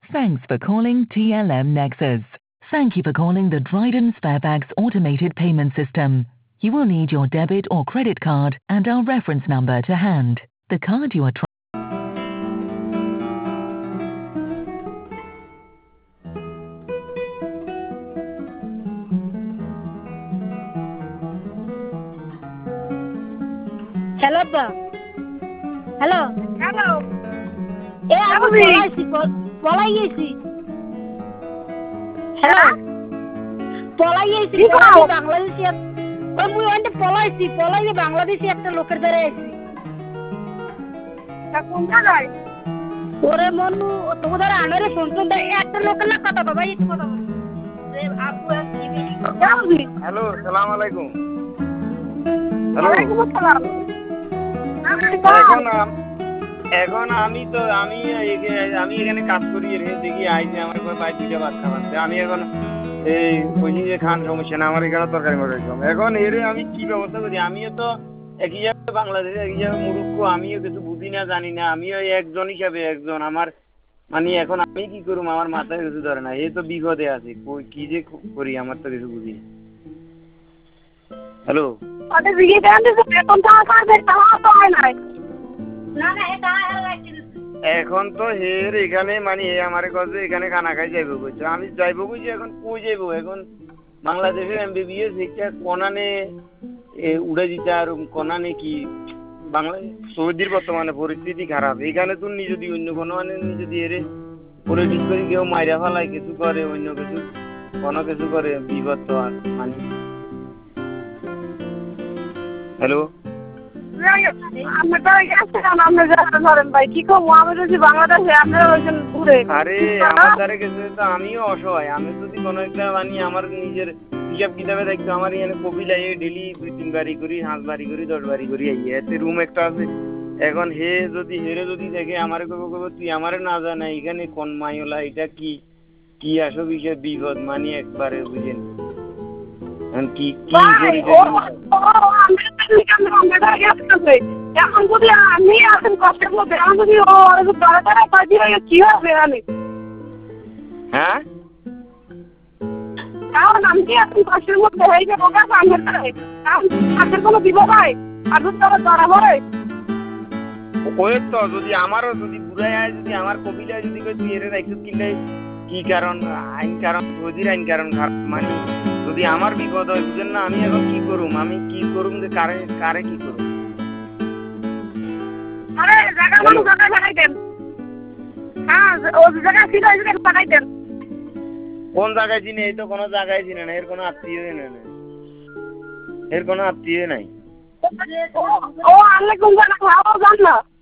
Thanks for calling TLM Nexus. Thank you for calling the Dryden Sparebags automated payment system. You will need your debit or credit card and our reference number to hand. The card you are trying. Hello, ba. Hello. Hello. আমি পলাই গেছি। Hello, পলাই গেছি। বাংলাদেশি মুই ওইটা পলাইয়ে বাংলাদেশি একটা লোকের দ্বারা আইছি। কোন জায়গায়? ওরে মনু তোমাদের আনারে শুনছেন একটা লোকের না কথা বাবা একটু কথা বল। হ্যালো, সালাম আলাইকুম। ওয়ালাইকুম আসসালাম। এখন আমি এখানে কাজ করি দেখি আইছে আমার ভাই দুইটা বাচ্চা বাচ্চা আমি এখন এই বুঝি যে খান সমস্যা না আমার এখানে তরকারি মরকারি কম এখন এরে আমি কি ব্যবস্থা করি আমিও তো একই জায়গায় বাংলাদেশে একই জায়গায় মুরুক্ষ আমিও কিছু বুঝি না জানি না আমিও একজন হিসাবে একজন আমার মানে এখন আমি কি করুম আমার মাথায় কিছু ধরে না এই তো বিপদে আছি কি যে করি আমার তো কিছু বুঝি হ্যালো এখন তো হের এখানে মানে আমার কাছে এখানে খানা খাই যাইব কইছে আমি যাইব কইছি এখন কই যাইব এখন বাংলাদেশের এমবিবিএস এটা কোনানে উড়ে দিতে আর কোনানে কি বাংলা সৌদির বর্তমানে পরিস্থিতি খারাপ এখানে তুমি যদি অন্য কোনো মানে যদি এর পলিটিক্স করে কেউ মাইরা ফেলায় কিছু করে অন্য কিছু কোনো কিছু করে বিপদ তো আর মানে হ্যালো আমিও অসহায় আমি যদি কোনো একটা মানে আমার নিজের হিসাব কিতাবে দেখতো আমার এখানে কপিলা ডেলি 2-3 বাড়ি করি 5 বাড়ি করি 10 বাড়ি করি এতে রুম একটা আছে এখন হেরে যদি দেখে আমারে কবে তুই আমারে না জানা এখানে কোন মাইওলা এটা কি আসো বিষয় বিপদ মানে একবারে বুঝেন কি করি এখন যদি আমি আসেন কষ্টের মধ্যে আমি যদি কি হবে আমি হ্যাঁ কারণ আমি কি এখন কষ্টের মধ্যে হয়ে যাবো কাছে কোনো বিপদ হয় আর যদি তারা ধরা হয় ওই তো যদি আমারও যদি বুড়াই হয় যদি আমার কবিতায় যদি তুই এর একটু কিনলে কি কারণ আইন কারণ সৌদির আইন কারণ খারাপ মানে যদি আমার বিপদ হয় বুঝেন না আমি এখন কি করুম যে কারে কি করুম আরে জায়গা মানুষ জায়গা লাগাই দেন হ্যাঁ ও জায়গা ছিল ওই জায়গা লাগাই দেন কোন জায়গায় চিনি এই তো কোনো জায়গায় চিনি না এর কোনো আত্মীয় নাই ও আল্লাহ কোন জায়গা খাওয়া জান না